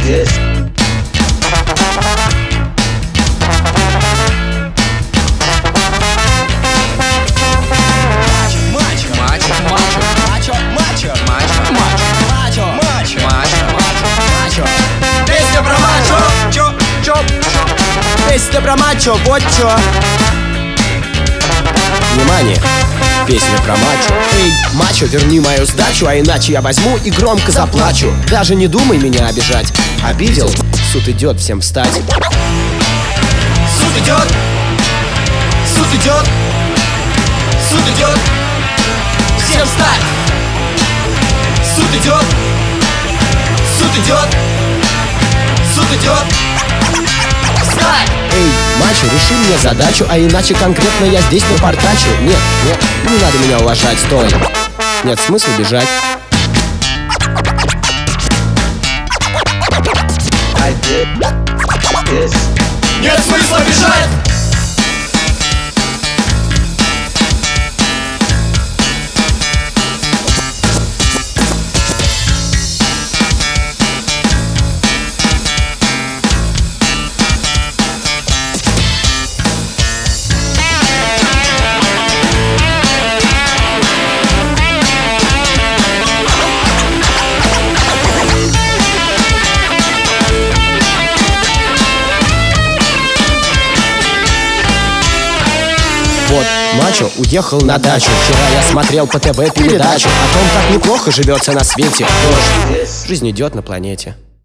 Песня про мачо. Песня про мачо, вот чё. Внимание, песня про мачо. Эй, мачо, верни мою сдачу, а иначе я возьму и громко заплачу. Даже не думай меня обижать. Обидел? Суд идет, всем встать. Суд идет. Суд идет. Суд идет. Всем встать. Суд идет. Суд идет. Суд идет. Встать! Эй, мачо, реши мне задачу, а иначе конкретно я здесь напортачу. Нет, не надо меня уважать, стой. Нет смысла бежать. Нет смысла бежать! Вот, мачо уехал на дачу. Вчера я смотрел по ТВ передачу о том, как неплохо живется на свете. Дождь, жизнь идет на планете.